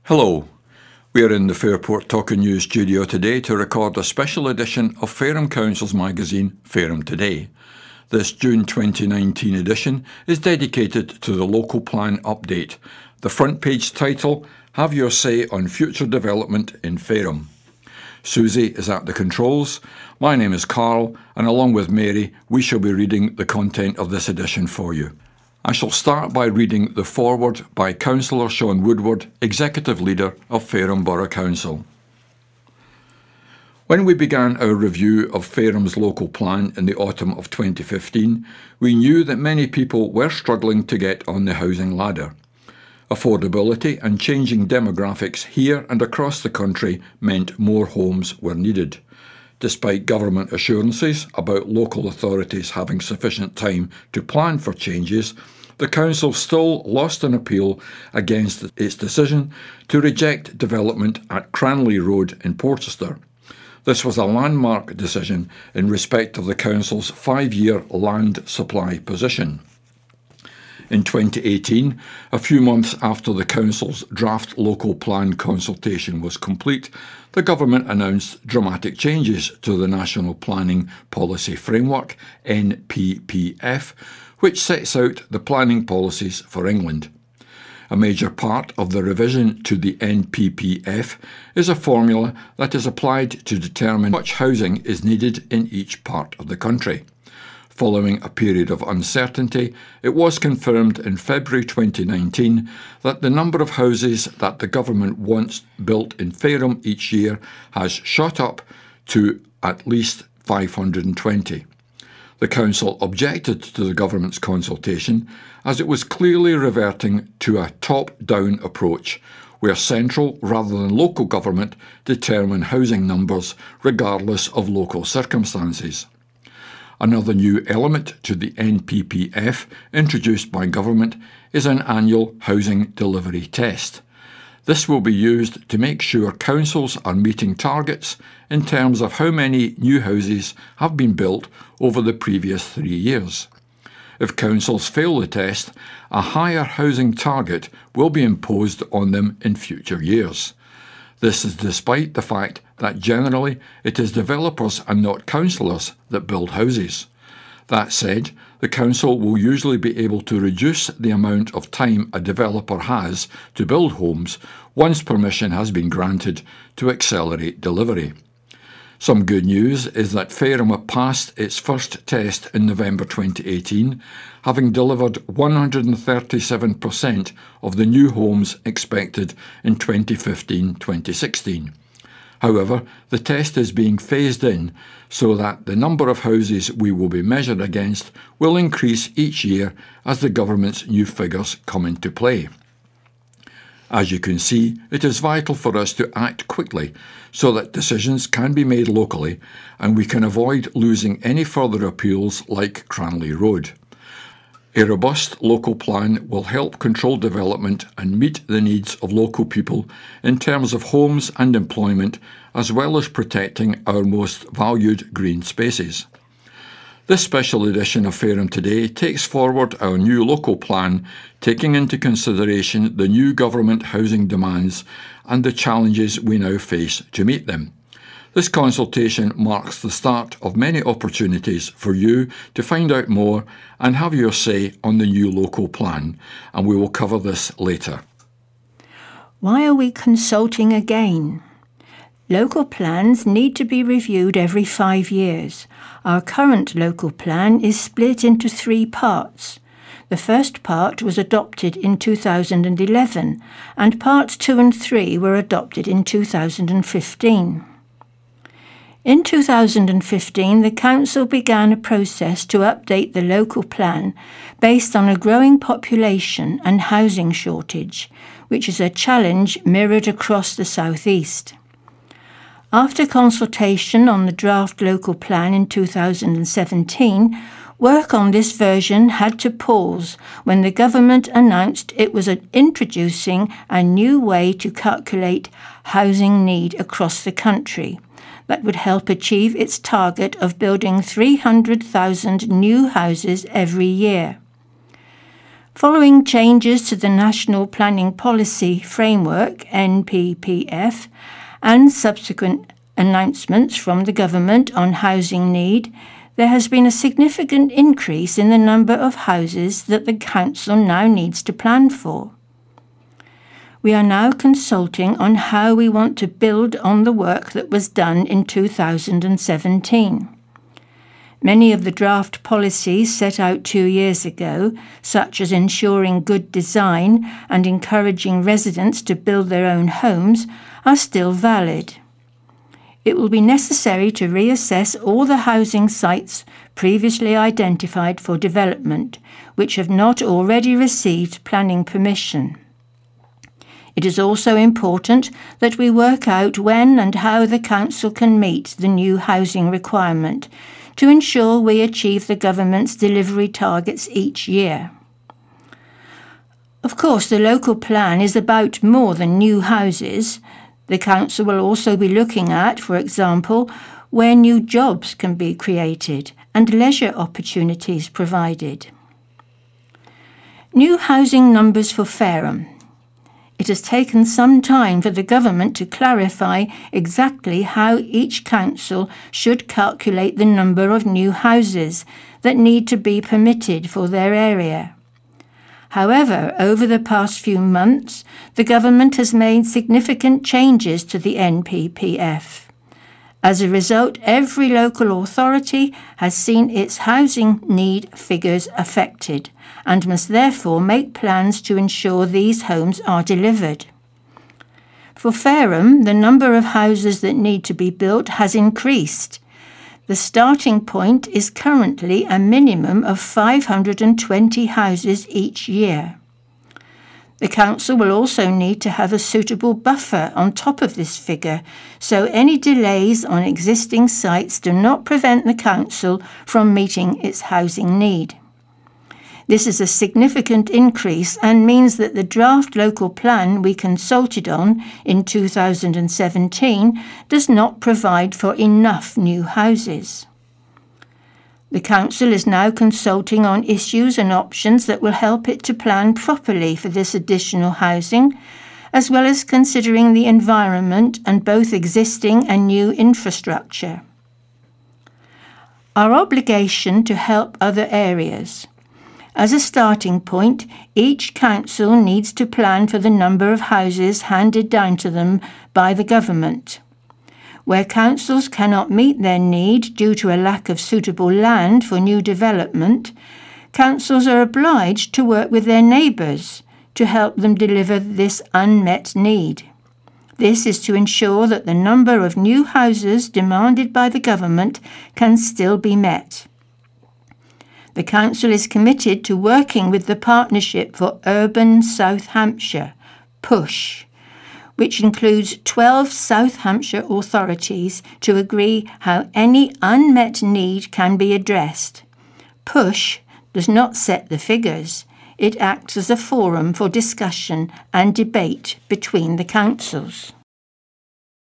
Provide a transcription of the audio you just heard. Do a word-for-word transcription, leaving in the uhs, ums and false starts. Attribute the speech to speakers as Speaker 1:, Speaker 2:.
Speaker 1: Hello, we are in the Fairport Talking News studio today to record a special edition of Fareham Council's magazine, Fareham Today. This June twenty nineteen edition is dedicated to the local plan update. The front page title, Have Your Say on Future Development in Fareham. Susie is at the controls. My name is Carl, and along with Mary, we shall be reading the content of this edition for you. I shall start by reading the foreword by Councillor Sean Woodward, Executive Leader of Fareham Borough Council. When we began our review of Fareham's local plan in the autumn of twenty fifteen, we knew that many people were struggling to get on the housing ladder. Affordability and changing demographics here and across the country meant more homes were needed. Despite government assurances about local authorities having sufficient time to plan for changes, the Council still lost an appeal against its decision to reject development at Cranley Road in Porchester. This was a landmark decision in respect of the Council's five-year land supply position. In twenty eighteen, a few months after the Council's draft local plan consultation was complete, the Government announced dramatic changes to the National Planning Policy Framework, N P P F, which sets out the planning policies for England. A major part of the revision to the N P P F is a formula that is applied to determine how much housing is needed in each part of the country. Following a period of uncertainty, it was confirmed in February twenty nineteen that the number of houses that the Government wants built in Fareham each year has shot up to at least five hundred twenty. The Council objected to the Government's consultation as it was clearly reverting to a top-down approach where central rather than local government determine housing numbers regardless of local circumstances. Another new element to the N P P F introduced by Government is an annual housing delivery test. This will be used to make sure councils are meeting targets in terms of how many new houses have been built over the previous three years. If councils fail the test, a higher housing target will be imposed on them in future years. This is despite the fact that generally it is developers and not councillors that build houses. That said, the council will usually be able to reduce the amount of time a developer has to build homes once permission has been granted to accelerate delivery. Some good news is that Fareham passed its first test in November twenty eighteen, having delivered one hundred thirty-seven percent of the new homes expected in twenty fifteen twenty sixteen. However, the test is being phased in so that the number of houses we will be measured against will increase each year as the Government's new figures come into play. As you can see, it is vital for us to act quickly so that decisions can be made locally and we can avoid losing any further appeals like Cranley Road. A robust local plan will help control development and meet the needs of local people in terms of homes and employment, as well as protecting our most valued green spaces. This special edition of Fareham Today takes forward our new local plan, taking into consideration the new government housing demands and the challenges we now face to meet them. This consultation marks the start of many opportunities for you to find out more and have your say on the new local plan, and we will cover this later.
Speaker 2: Why are we consulting again? Local plans need to be reviewed every five years. Our current local plan is split into three parts. The first part was adopted in two thousand eleven, and parts two and three were adopted in two thousand fifteen. In two thousand fifteen, the Council began a process to update the local plan based on a growing population and housing shortage, which is a challenge mirrored across the South East. After consultation on the draft local plan in two thousand seventeen, work on this version had to pause when the Government announced it was introducing a new way to calculate housing need across the country that would help achieve its target of building three hundred thousand new houses every year. Following changes to the National Planning Policy Framework, N P P F, and subsequent announcements from the government on housing need, there has been a significant increase in the number of houses that the council now needs to plan for. We are now consulting on how we want to build on the work that was done in two thousand seventeen. Many of the draft policies set out two years ago, such as ensuring good design and encouraging residents to build their own homes, are still valid. It will be necessary to reassess all the housing sites previously identified for development, which have not already received planning permission. It is also important that we work out when and how the council can meet the new housing requirement to ensure we achieve the government's delivery targets each year. Of course, the local plan is about more than new houses. The council will also be looking at, for example, where new jobs can be created and leisure opportunities provided. New housing numbers for Fareham. It has taken some time for the government to clarify exactly how each council should calculate the number of new houses that need to be permitted for their area. However, over the past few months, the government has made significant changes to the N P P F. As a result, every local authority has seen its housing need figures affected and must therefore make plans to ensure these homes are delivered. For Fareham, the number of houses that need to be built has increased. The starting point is currently a minimum of five hundred twenty houses each year. The council will also need to have a suitable buffer on top of this figure, so any delays on existing sites do not prevent the council from meeting its housing need. This is a significant increase and means that the draft local plan we consulted on in two thousand seventeen does not provide for enough new houses. The council is now consulting on issues and options that will help it to plan properly for this additional housing, as well as considering the environment and both existing and new infrastructure. Our obligation to help other areas. As a starting point, each council needs to plan for the number of houses handed down to them by the government. Where councils cannot meet their need due to a lack of suitable land for new development, councils are obliged to work with their neighbours to help them deliver this unmet need. This is to ensure that the number of new houses demanded by the government can still be met. The council is committed to working with the Partnership for Urban South Hampshire, PUSH, which includes twelve South Hampshire authorities to agree how any unmet need can be addressed. PUSH does not set the figures. It acts as a forum for discussion and debate between the councils.